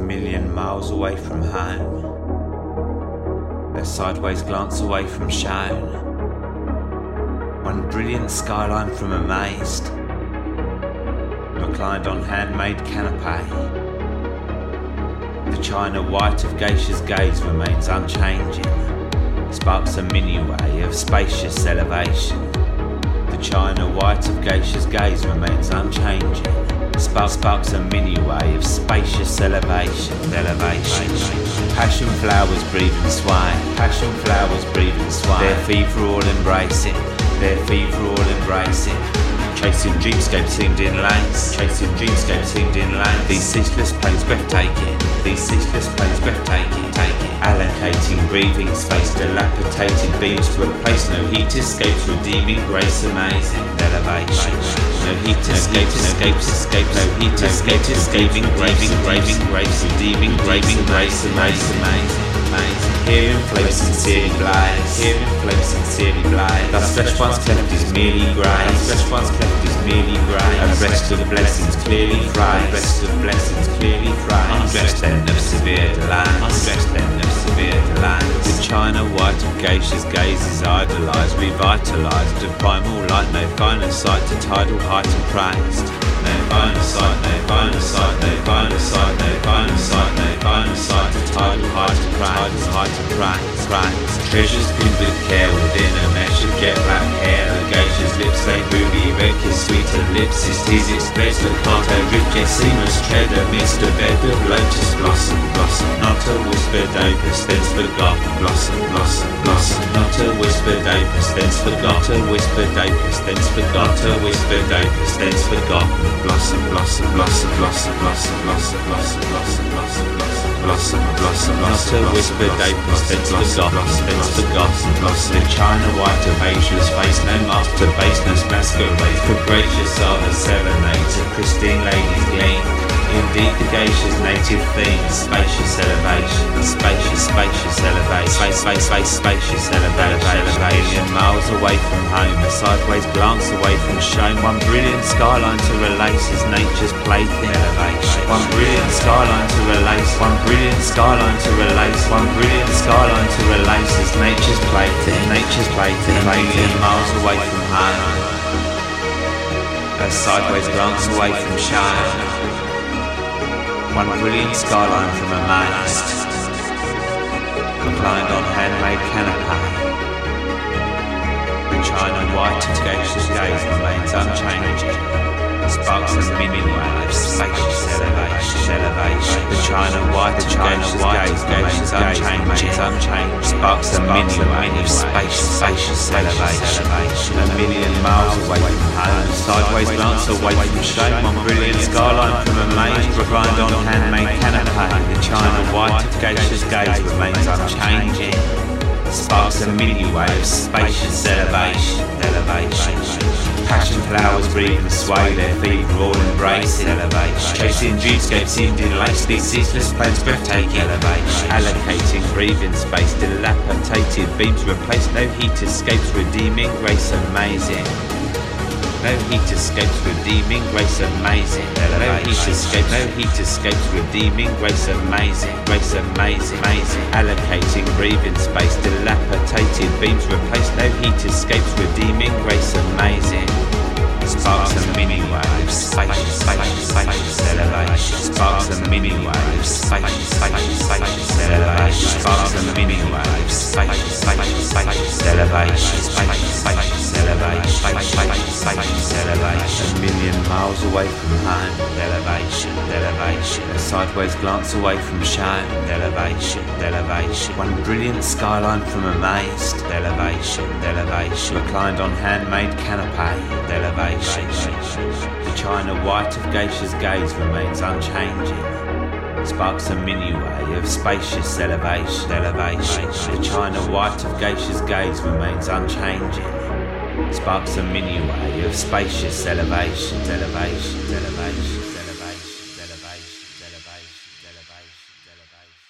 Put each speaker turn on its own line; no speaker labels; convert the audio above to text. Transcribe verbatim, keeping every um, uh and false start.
million miles away from home, a sideways glance away from shown, one brilliant skyline from amazed, reclined on handmade canapé. The china white of geisha's gaze remains unchanging, sparks a mini-way of spacious elevation. The china white of geisha's gaze remains unchanging, sparks, sparks a mini-way of spacious elevation, elevation. Passion flowers breathe and sway, passion flowers breathe and sway. Their fever all embracing, their fever all embracing. Chasing dreamscapes seemed in lanes, chasing dreamscapes seemed in lanes. These ceaseless planes breathtaking, these ceaseless planes breathtaking, taking. Allocating breathing space, dilapidated beams to replace. No heat escapes, redeeming grace, amazing elevation. No heat escapes, escapes, escapes. No heat escapes, escaping, graving, graving grace, redeeming, graving grace, amazing, amazing, amazing. Here in flames sincerely blaze, here in flames sincerely blaze. Thus flesh once cleft is merely grey, thus flesh once cleft is merely grey. A rest of blessings clearly thrive, a rest of blessings clearly thrive. Undressed end of severe delay, undressed end of severe delay. The china white of geisha's gaze is idolised, revitalised. To primal light, no finer sight, to tidal height and praised. No finer sight, no finer sight, no finer sight, no finer sight, no finer sight. To tidal height and praise, height and praise, praise. Treasures pinned with care within a mesh of jet black hair. The geisha's lips lay ruby red, kiss sweeter lips. His teeth express staccato rift, yet seamless tread amidst a bed of lotus blossom, blossom. Not a whispered opus, thence forgotten, blossom, blossom, blossom. Not a whispered opus, thence forgotten, whispered opus, thence forgotten, whispered opus, thence forgotten. Blossom, blossom, blossom, blossom, blossom, blossom, blossom, blossom, blossom, blossom, blossom, blossom. Not a whispered opus, thence forgotten, thence forgotten. Blossom. The china white of ageless face, no mask to baseness masquerade. For gracious are the serenades of pristine ladies gleam. Indeed, the geisha's native theme, spacious elevation, spacious, spacious elevation, space, space, space, spacious elevation. A million miles away from home, a sideways glance away from shown. One brilliant skyline to relace as nature's plaything. Elevation. One brilliant skyline to relace, one brilliant skyline to relace, one brilliant skyline to relace as nature's plaything, nature's plaything. A million miles away from home, a sideways glance away from shown. One brilliant skyline from amazed, reclined on handmade canapé. The china white of geisha's gaze remains unchanging, sparks a mini-way of spacious elevation, elevation. The china white of geisha's gaze remains unchanging, unchanged, sparks a mini-way of spacious, spacious elevation. A million miles away from home, sideways glance away from shame. One brilliant skyline from amazed, reclined on handmade canapé. The china white of geisha's gaze remains unchanging, sparks a mini-way of spacious elevation, elevation. Passion flowers breathe and sway, their feet all embracing elevation. Chasing dreamscapes seemed in lace, these ceaseless planes breathtaking elevation. Allocating breathing space, dilapidated beams replaced. No heat escapes, redeeming grace amazing. No heat escapes, redeeming grace amazing. No heat escapes, no heat escapes, redeeming grace amazing. Grace amazing, amazing. Allocating breathing space, dilapidated beams replaced. No heat escapes, redeeming grace amazing. Sparks a mini-way of spacious, spacious, spacious elevation. Sparks a mini-way of spacious, spacious, spacious elevation. Sparks a mini-way of spacious, spacious, spacious elevation. Spacious, spacious elevation. Spacious, spacious elevation. A million miles away from home, elevation, elevation. A sideways glance away from shame, elevation, elevation. One brilliant skyline from amazed, elevation, elevation. Reclined on handmade canapé, elevation. The china white of geisha's gaze remains unchanging, sparks a mini-way of spacious elevation, elevation. The china white of geisha's gaze remains unchanging, sparks a mini-way of spacious elevation, elevation, elevation, elevation, elevation, elevation, elevation, elevation.